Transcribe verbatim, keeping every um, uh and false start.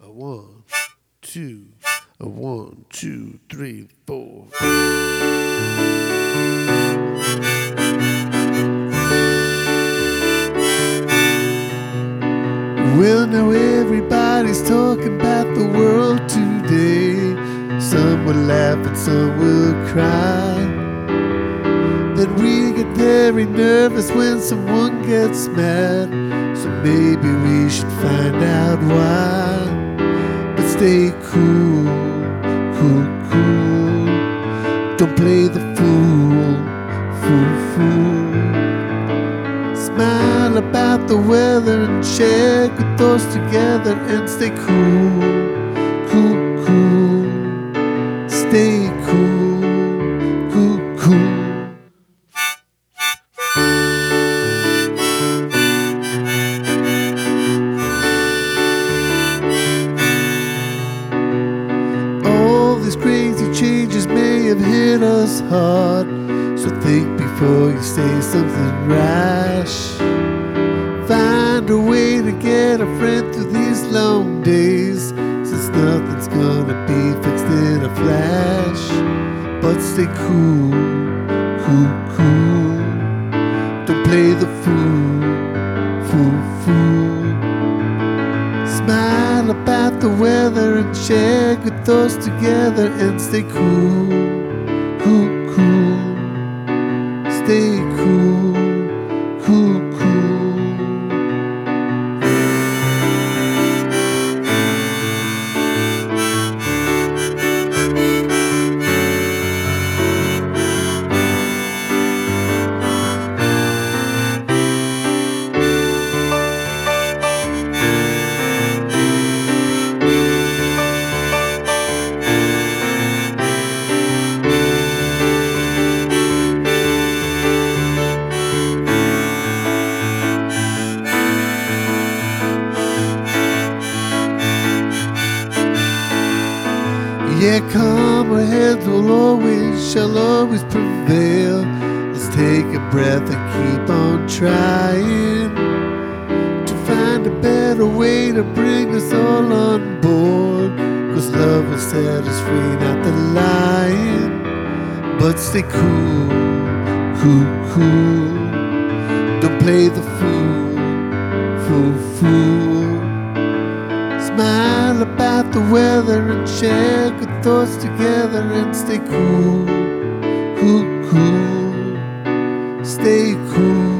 A one, two, a one, two, three, four. Well, now everybody's talking about the world today. Some will laugh and some will cry. Then we get very nervous when someone gets mad. So maybe we should find out why. But stay cool, cool, cool. Don't play the fool, fool, fool. Smile about the weather and share good thoughts together and stay cool, cool, cool. Stay cool, cool, cool. All these crazy changes may have hit us hard, so think before you say something rash. Find a way to get a friend through these long days, since nothing's gonna be fixed in a flash. But stay cool, cool, cool. Don't play the fool, fool, fool. Smile about the weather and share good thoughts together and stay cool, cool, cool. Stay cool, cool, cool. Yeah, calmer heads will always, shall always prevail. Let's take a breath and keep on trying to find a better way to bring us all on board. Cause love will set us free, not the lying. But stay cool, cool, cool. Don't play the fool, fool, fool. Smile about the weather and share good thoughts together and stay cool, cool, cool. Stay cool.